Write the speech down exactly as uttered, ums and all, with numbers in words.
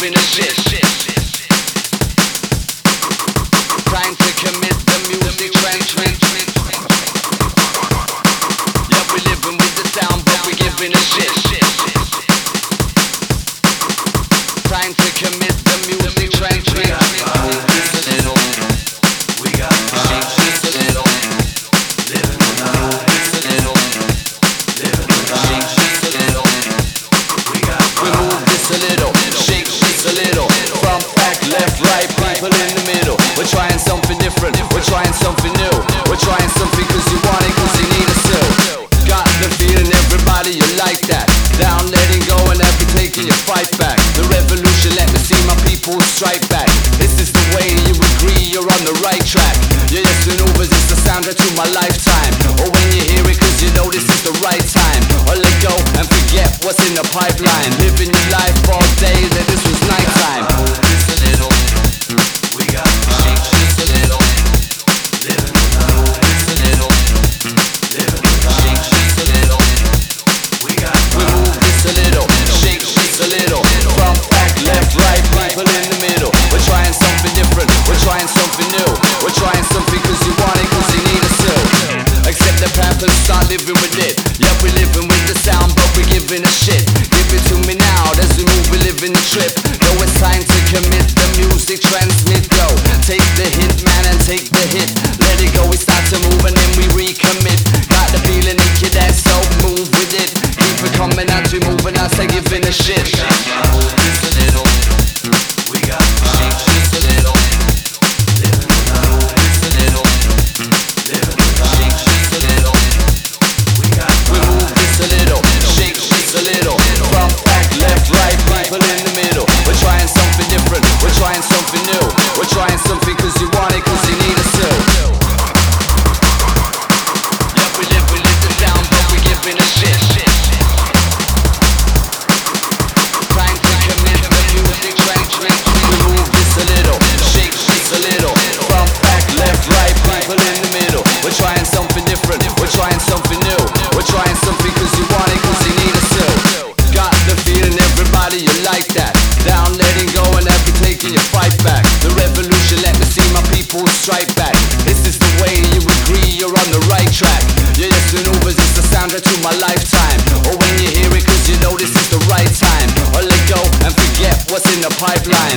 giving a shit. Trying to commit the music trend, trend, trend. Yeah, we living with the sound, but we giving a shit. Trying to commit the music trend, trend, trend. We got shake this a little, living on the this a little, living on the shake this a little. We got we move this a little, shake this a little. Front, back, left, right, people in the middle. We're trying something different, we're trying something new. We're trying something cause you want it, cause you need it still. Got the feeling, everybody, you like that. Down, letting go, and I'll be taking your fight back. The revolution, let me see my people strike back. This is the way, you agree, you're on the right track. Yeah, yes, maneuvers, it's the soundtrack to my lifetime. Or when you hear it, cause you know this is the right time. Or let go and forget what's in the pipeline. Living your life all day, that this was nighttime. This a little, we got shake this a little, living on this a little, living on shake this a little. We got we move this a little, shake this a little. Front, back, left, right, people in the middle. We're trying something different, we're trying something new. We're trying something cause you want it, cause you need it still. Accept the path and start living with it. Yeah, we're living with the sound, but we're giving a shit. Give it to me now, as we move, we're living the trip. Know it's time to commit the music, transmit, go. Take the hint, man, and take the hit. Let it go, we start to move and then we recommit. Got the feeling, it can dance, so move with it. Keep it coming as we moving, I say giving a shit. Move this a little, we got shake this a little, living on this a little, living on shake this a little. We got we move this a little, shake this a little. Front, back, left, right, people in the middle. We're trying something different, we're trying something new. We're trying something cause you want it, cause you need it still. Yeah, we live, we live the sound, but we're giving a shit. Trying to commit the music, trend, trend. We move this a little, shake this a little. Front, back, left, right, people in the middle. We're trying something different, we're trying something new. We're trying something cause you want it, cause you need it still. Got the feeling, everybody, you like that. Down, letting go, and I'll be taking your fight back. The revolution, let me see my people strike back. This is the way, you agree, you're on the right track. Yeah, yes, maneuvers, it's the soundtrack to my lifetime. Or when you hear it, cause you know this is the right time. Or let go and forget what's in the pipeline.